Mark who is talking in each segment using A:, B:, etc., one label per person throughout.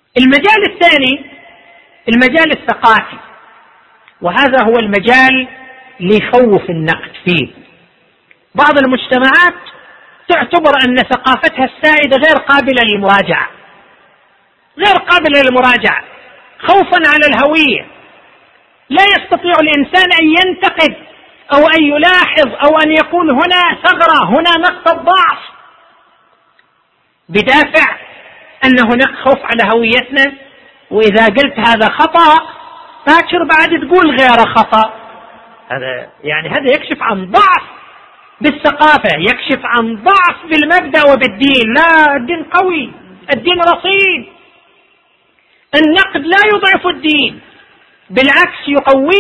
A: المجال الثاني المجال الثقافي، وهذا هو المجال اللي يخوف النقد فيه. بعض المجتمعات تعتبر أن ثقافتها السائدة غير قابلة للمراجعة، غير قابلة للمراجعة خوفا على الهوية. لا يستطيع الإنسان أن ينتقد أو أن يلاحظ أو أن يقول هنا ثغرة، هنا نقطة ضعف، بدافع أن هناك خوف على هويتنا، وإذا قلت هذا خطأ باكر بعد تقول غير خطأ. هذا يكشف عن ضعف بالثقافة، يكشف عن ضعف بالمبدأ وبالدين. لا، الدين قوي، الدين رصين. النقد لا يضعف الدين، بالعكس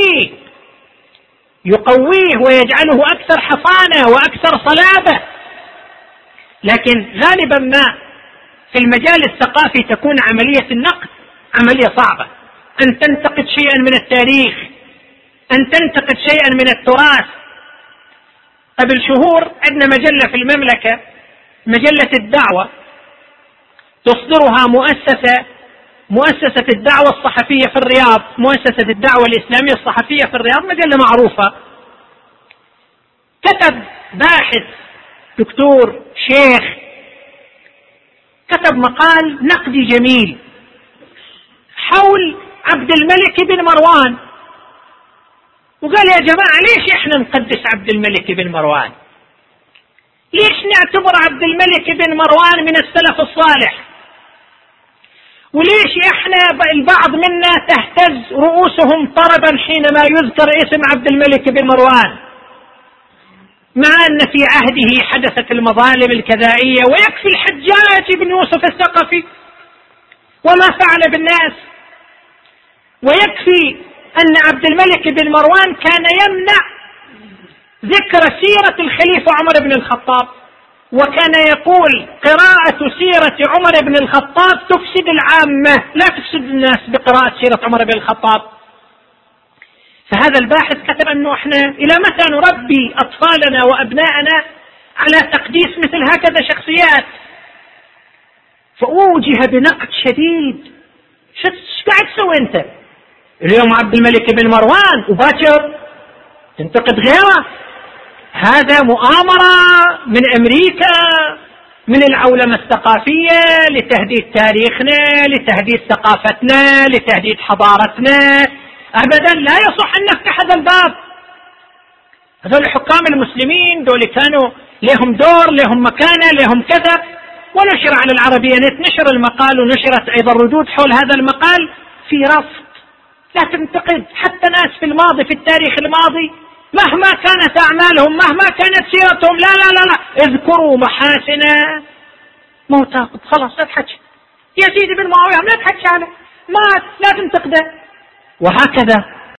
A: يقويه ويجعله أكثر حصانة وأكثر صلابة. لكن غالبا ما في المجال الثقافي تكون عملية النقد عملية صعبة. أن تنتقد شيئا من التاريخ، أن تنتقد شيئا من التراث. قبل شهور عندنا مجلة في المملكة، مجلة الدعوة، تصدرها مؤسسة الدعوة الصحفية في الرياض، مؤسسة الدعوة الإسلامية الصحفية في الرياض، مجلة معروفة. كتب باحث دكتور شيخ، كتب مقال نقدي جميل حول عبد الملك بن مروان، وقال يا جماعة ليش احنا نقدس عبد الملك بن مروان؟ ليش نعتبر عبد الملك بن مروان من السلف الصالح؟ وليش احنا البعض منا تهتز رؤوسهم طربا حينما يذكر اسم عبد الملك بن مروان، مع أن في عهده حدثت المظالم الكذائية، ويكفي الحجاج بن يوسف الثقفي وما فعل بالناس، ويكفي أن عبد الملك بن مروان كان يمنع ذكر سيرة الخليفة عمر بن الخطاب، وكان يقول قراءة سيرة عمر بن الخطاب تفسد العامة، لا تفسد الناس بقراءة سيرة عمر بن الخطاب. فهذا الباحث كتب أنه احنا إلى متى نربي أطفالنا وأبناءنا على تقديس مثل هكذا شخصيات؟ فأوجه بنقد شديد. شو قاعد تسوي أنت اليوم عبد الملك بن مروان وباكر تنتقد غيره؟ هذا مؤامرة من أمريكا، من العولمة الثقافية لتهديد تاريخنا، لتهديد ثقافتنا، لتهديد حضارتنا. أبدا لا يصح أن نفتح هذا الباب. هذول الحكام المسلمين دول كانوا لهم دور، لهم مكانة، لهم كذا. ونشر على العربية نت، نشر المقال ونشرت أيضا ردود حول هذا المقال في رفض. لا تنتقد حتى ناس في الماضي، في التاريخ الماضي، مهما كانت أعمالهم، مهما كانت سيرتهم، لا لا لا لا، اذكروا محاسن موتاكم. خلاص لا تحكي يزيد بن معاوية، لا تحكي عليه، مات، لا تنتقده. وهكذا